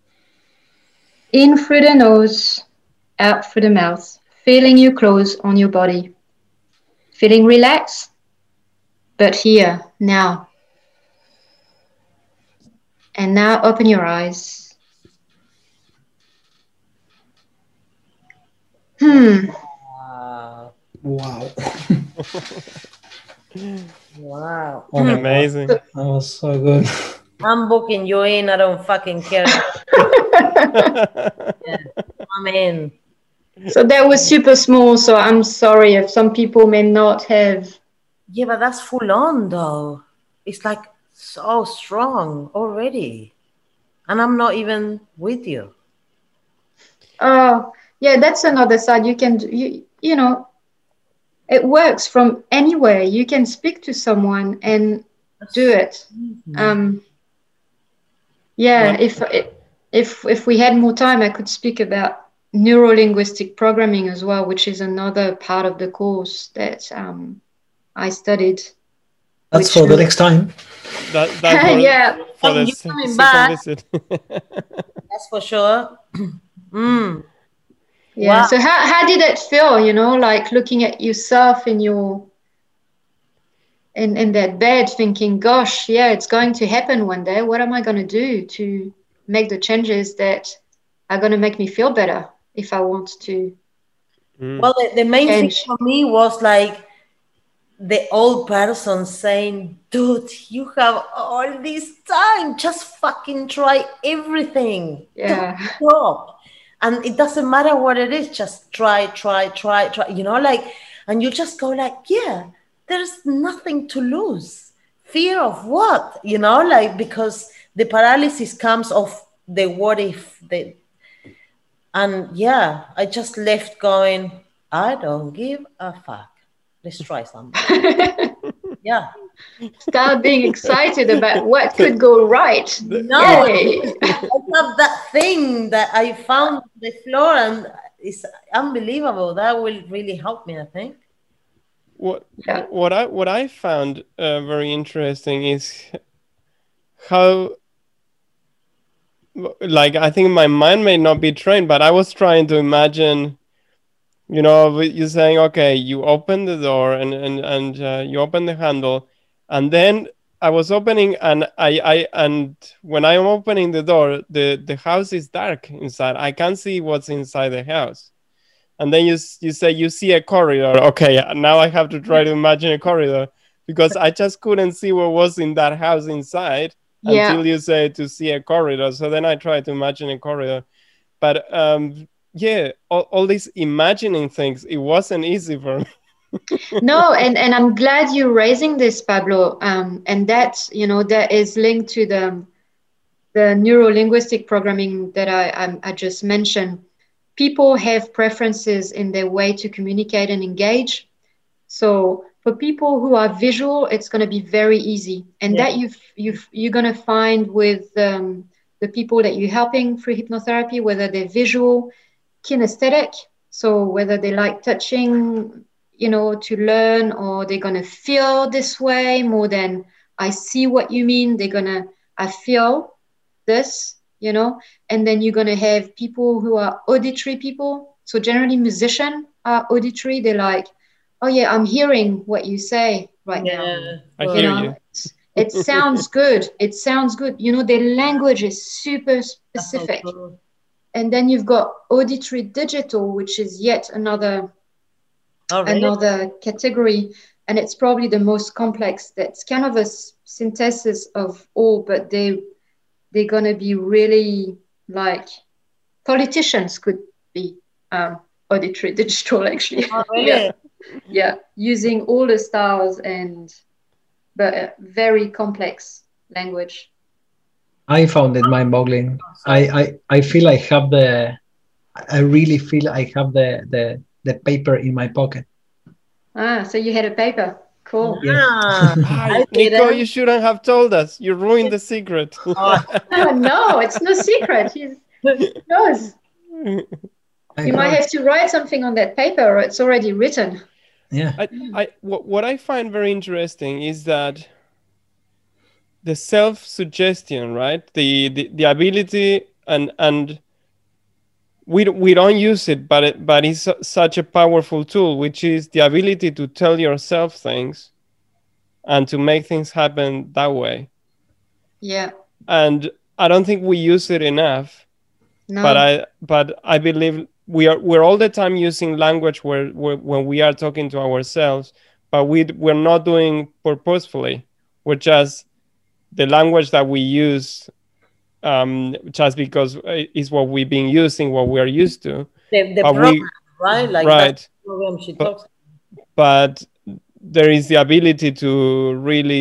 In through the nose, out through the mouth. Feeling your clothes on your body. Feeling relaxed, but here, now. And now open your eyes. Wow. Wow. Wow. Oh, amazing. That was so good. I'm booking you in, I don't fucking care. Yeah. Amen. So that was super small. So I'm sorry if some people may not have. Yeah, but that's full on though. It's like so strong already. And I'm not even with you. Oh, yeah, that's another side. You can, you know, it works from anywhere. You can speak to someone and do it. Yeah, if we had more time, I could speak about neuro-linguistic programming as well, which is another part of the course that I studied. That's for the next time. That's yeah. For the second visit. That's for sure. Yeah. Wow. So how did it feel, you know, like looking at yourself in your in that bed thinking, gosh, yeah, it's going to happen one day. What am I going to do to make the changes that are going to make me feel better if I want to? Well, the main thing for me was like the old person saying, dude, you have all this time. Just fucking try everything. Yeah. Don't stop. And it doesn't matter what it is. Just try. You know, like, and you just go like, yeah, there's nothing to lose. Fear of what? You know, like, because the paralysis comes of the what if. And yeah, I just left going, I don't give a fuck. Let's try something. Yeah. Start being excited about what could go right. No, I love that thing that I found on the floor, and it's unbelievable. That will really help me, I think. What I found very interesting is how, like, I think my mind may not be trained, but I was trying to imagine, you know, you're saying, okay, you open the door and you open the handle, and then I was opening, and and when I'm opening the door, the house is dark inside. I can't see what's inside the house. And then you say you see a corridor. Okay, now I have to try to imagine a corridor, because I just couldn't see what was in that house inside until you say to see a corridor. So then I tried to imagine a corridor. But yeah, all these imagining things, it wasn't easy for me. No, and I'm glad you're raising this, Pablo. And that, you know, that is linked to the neuro-linguistic programming that I just mentioned. People have preferences in their way to communicate and engage. So for people who are visual, it's going to be very easy. And that you're going to find with the people that you're helping through hypnotherapy, whether they're visual, kinesthetic, so whether they like touching, you know, to learn, or they're going to feel this way more than I see what you mean. They're going to, I feel this, you know. And then you're going to have people who are auditory people. So generally musicians are auditory. They're like, oh yeah, I'm hearing what you say right now. I hear you. It sounds good. It sounds good. You know, their language is super specific. And then you've got auditory digital, which is yet another category. And it's probably the most complex. That's kind of a synthesis of all, but they're going to be really like politicians could be auditory digital, actually. Oh, really? Yeah, using all the styles but a very complex language. I found it mind-boggling. I feel I really feel I have the paper in my pocket. So you had a paper. Cool. Yeah. Nico, you shouldn't have told us. You ruined the secret. No, it's no secret. He knows. You might have to write something on that paper, or it's already written. Yeah. What I find very interesting is that the self-suggestion, right? The ability, and we don't use it, but it's such a powerful tool, which is the ability to tell yourself things and to make things happen that way. Yeah. And I don't think we use it enough. No. But I believe we're all the time using language when we are talking to ourselves, but we're not doing purposefully. We're just, the language that we use just because it's what we've been using, what we are used to. The program, right? Like right. That's the program she talks about. But there is the ability to really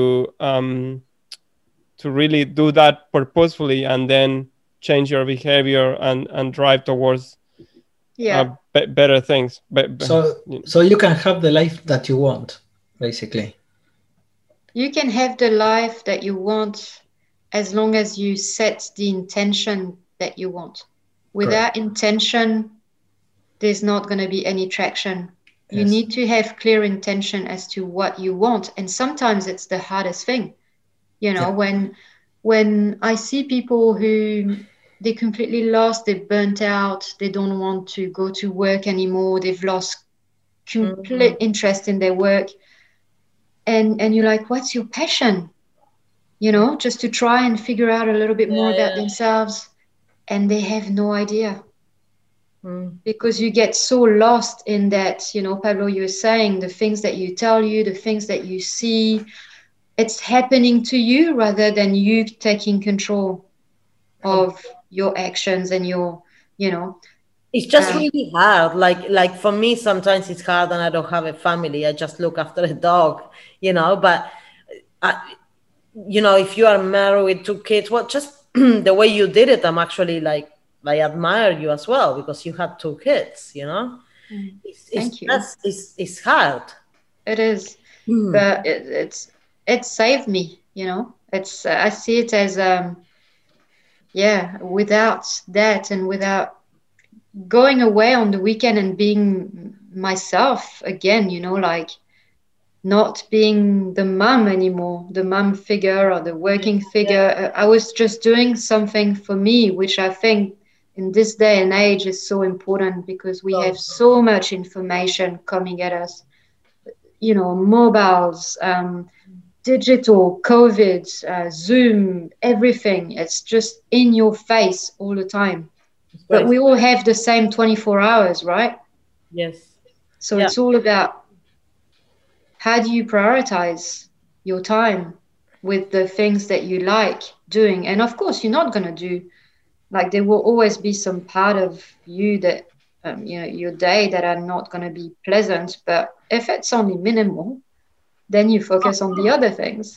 do that purposefully and then change your behavior and drive towards better things. So you can have the life that you want, basically. You can have the life that you want as long as you set the intention that you want. Without intention, there's not going to be any traction. Yes. You need to have clear intention as to what you want. And sometimes it's the hardest thing. You know, when I see people who they completely lost, they're burnt out, they don't want to go to work anymore, they've lost complete interest in their work. And you're like, what's your passion? You know, just to try and figure out a little bit more about themselves. And they have no idea. Because you get so lost in that, you know, Pablo, you were saying the things that you tell you, the things that you see, it's happening to you rather than you taking control of your actions and your, you know. It's just really hard. Like for me, sometimes it's hard and I don't have a family. I just look after a dog, you know, but, you know, if you are married with 2 kids, well, just the way you did it, I'm actually like, I admire you as well because you had 2 kids, you know. Thank you. It's hard. It is, but it saved me, you know. It's I see it as without that and without going away on the weekend and being myself again, you know, like not being the mom anymore, the mom figure or the working figure. I was just doing something for me, which I think in this day and age is so important because we have so much information coming at us, you know, mobiles, digital, COVID, Zoom, everything. It's just in your face all the time. But we all have the same 24 hours, right? Yes. So it's all about how do you prioritize your time with the things that you like doing. And of course, you're not going to do, like there will always be some part of you that, you know, your day that are not going to be pleasant. But if it's only minimal, then you focus on the other things.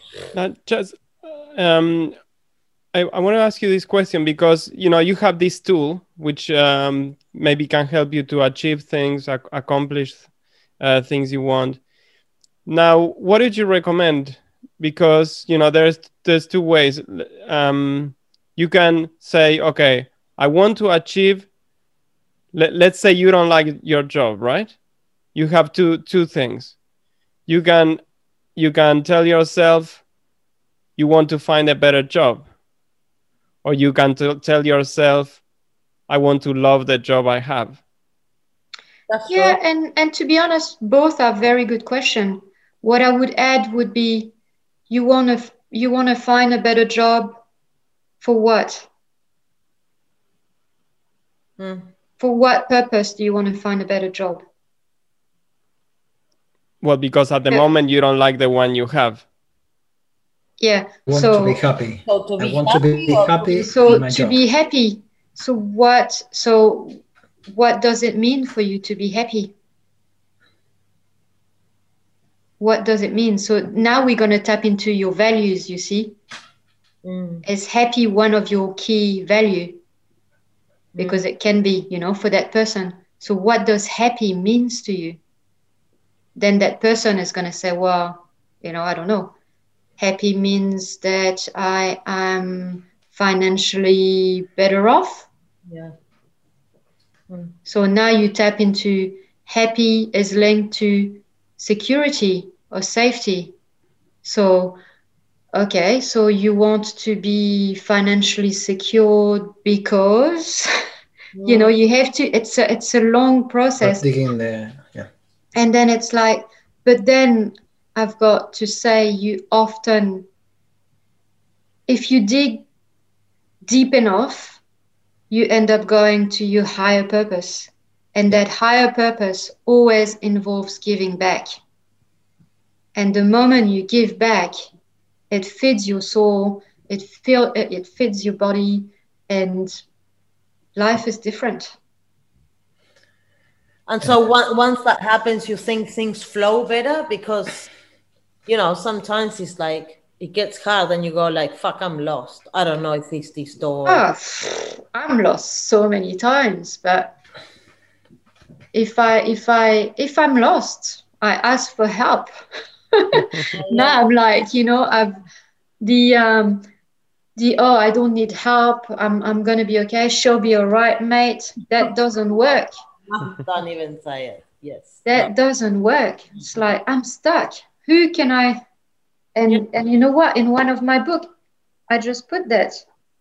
I want to ask you this question because, you know, you have this tool which maybe can help you to achieve things, accomplish things you want. Now, what did you recommend? Because, you know, there's 2 ways. You can say, okay, I want to achieve, let's say you don't like your job, right? You have two things. You can tell yourself you want to find a better job. Or you can tell yourself, I want to love the job I have. And to be honest, both are very good questions. What I would add would be, you want to find a better job for what? For what purpose do you want to find a better job? Well, because at the moment you don't like the one you have. I want to be happy. So to be happy. So what does it mean for you to be happy? What does it mean? So now we're going to tap into your values, you see. Is happy one of your key value? Because it can be, you know, for that person. So what does happy means to you? Then that person is going to say, well, you know, I don't know. Happy means that I am financially better off. So now you tap into happy is linked to security or safety. So, okay, so you want to be financially secured because, you know, you have to, it's a long process. Digging there, And then it's like, but then I've got to say, you often, if you dig deep enough, you end up going to your higher purpose. And that higher purpose always involves giving back. And the moment you give back, it feeds your soul, it fits your body, and life is different. And so once that happens, you think things flow better, because, you know, sometimes it's like it gets hard and you go like, fuck, I'm lost. I don't know if it's this door. I'm lost so many times, but if I'm lost, I ask for help. Now I'm like, you know, I don't need help, I'm gonna be okay, she'll be all right, mate. That doesn't work. Don't even say it. Yes. That doesn't work. It's like, I'm stuck. Who can I? And you know what? In one of my books, I just put that.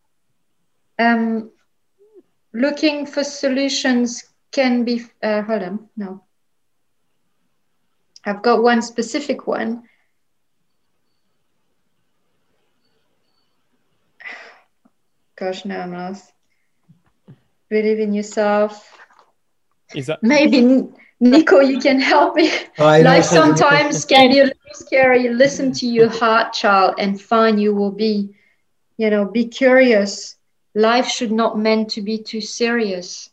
Looking for solutions can be. Hold on. No. I've got one specific one. Gosh, now I'm lost. Believe in yourself. Maybe Nico, you can help me. Like sometimes can be a little scary. Listen to your heart, child, and find you will be, you know, be curious. Life should not meant to be too serious.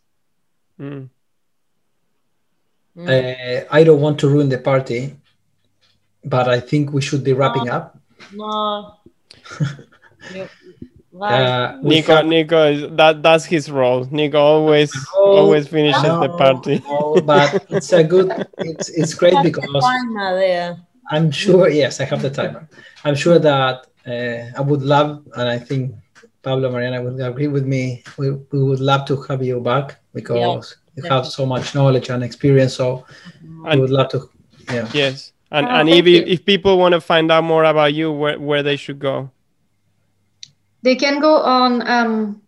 I don't want to ruin the party, but I think we should be wrapping up. No. Nico, that's his role. Nico always finishes the party. But it's great because I'm sure. Yes, I have the timer. I'm sure that I would love, and I think Pablo, Mariana will agree with me. We would love to have you back, because you have so much knowledge and experience. So I would love to. Yeah. Yes, and if people want to find out more about you, where they should go. They can go on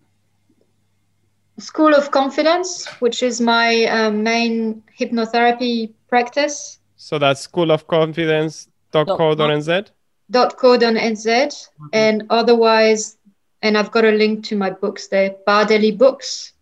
School of Confidence, which is my main hypnotherapy practice. So that's schoolofconfidence.co.nz? .co.nz. And otherwise, and I've got a link to my books there, Bardelli Books,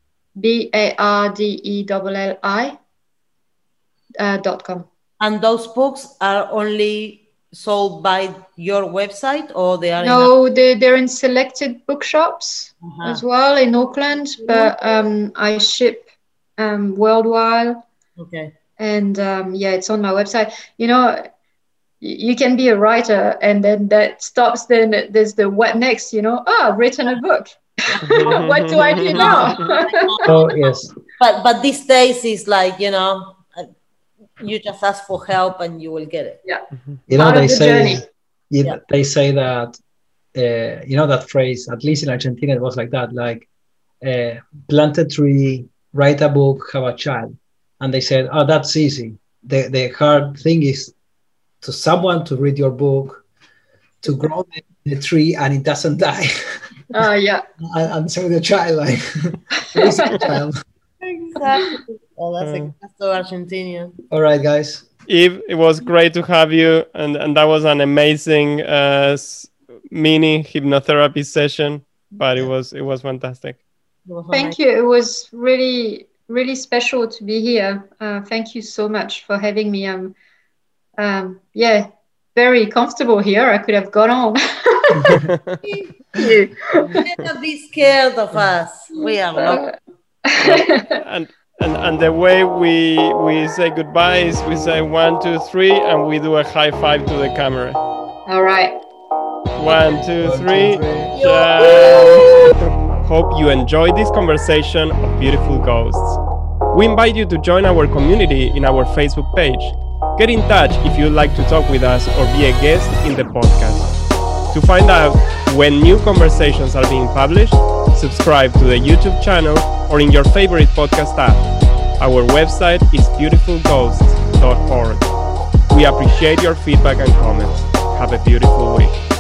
BARDELLI.com. And those books are only sold by your website, or they are? No, they're in selected bookshops as well in Auckland, but I ship worldwide. Okay. And it's on my website. You know, you can be a writer, and then that stops. Then there's the what next? You know, I've written a book. What do I do now? Oh yes. But these days is like, you know, you just ask for help and you will get it. Yeah. You know, they say that, you know, that phrase, at least in Argentina, it was like that, like plant a tree, write a book, have a child. And they said, oh, that's easy. The hard thing is to someone to read your book, to grow the tree and it doesn't die. Yeah. And so the child, like, raise a child. Exactly. Oh, that's so Argentinian. All right, guys. Eve, it was great to have you, and that was an amazing mini hypnotherapy session. But it was fantastic. Thank you. It was really, really special to be here. Thank you so much for having me. I'm very comfortable here. I could have gone on. Thank you. Don't be scared of us. We are not. And the way we say goodbye is we say 1, 2, 3, and we do a high five to the camera. All right. 1, 2, 3. Hope you enjoyed this conversation of beautiful ghosts. We invite you to join our community in our Facebook page. Get in touch if you'd like to talk with us or be a guest in the podcast. To find out when new conversations are being published, subscribe to the YouTube channel or in your favorite podcast app. Our website is beautifulghosts.org. We appreciate your feedback and comments. Have a beautiful week.